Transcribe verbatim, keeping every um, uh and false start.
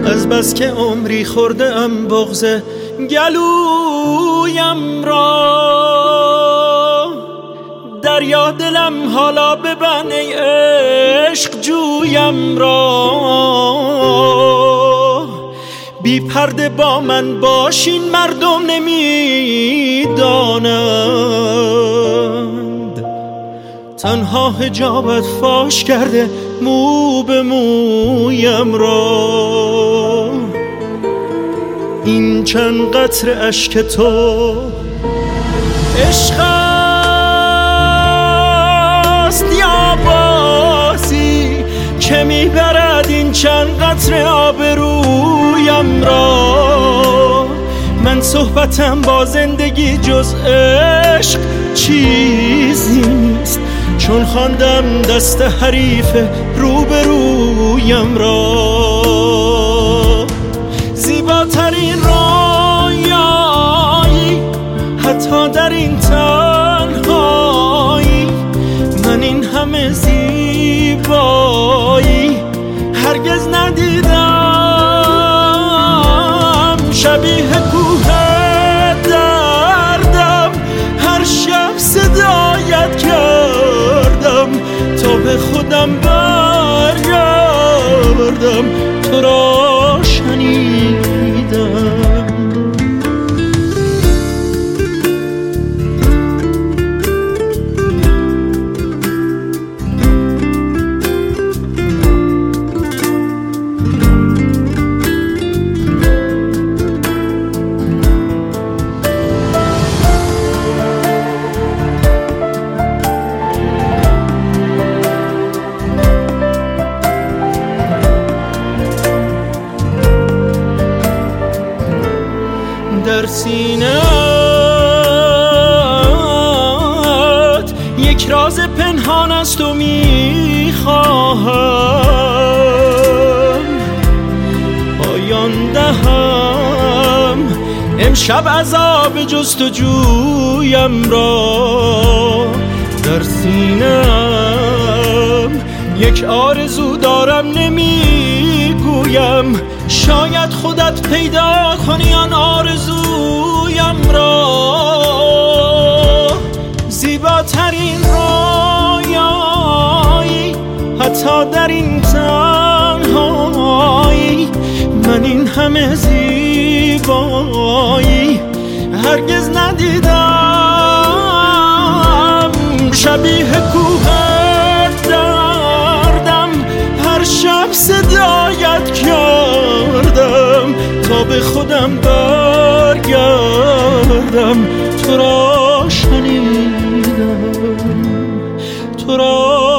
از بس که عمری خورده ام بغض گلویم را، دریا دلم حالا ببن ای عشق جویم را. بی پرده با من باشین مردم نمیدانند، تنها حجابت فاش کرده مو به مویم را. این چند قطره اشک تو عشق است یا بازی که میبرد این چند قطره آبرویم را. من صحبتم با زندگی جز عشق چیزی نیست، چون خواندم دست حریف روبرویم را. زیباترین رویایی حتی در این تنهایی، من این همه زیبایی هرگز ندیدم. شبیه کوه دردم هر شب صدایت کردم تا به خودم برگردم، تو را شنیدم. در سینه‌ات یک راز پنهان است و میخواهم پایان دهم امشب عذاب جستجویم را. در سینه‌ام یک آرزو دارم نمیگویم، شاید خودت پیدا کنی آن آرزویم را. زیباترین رویایی حتی در این تنهایی، من این همه زیبایی هرگز ندیدم. شبیه کوه دردم هر شب صدایت کردم تا به خودم برگردم، تو را شنیدم، تو را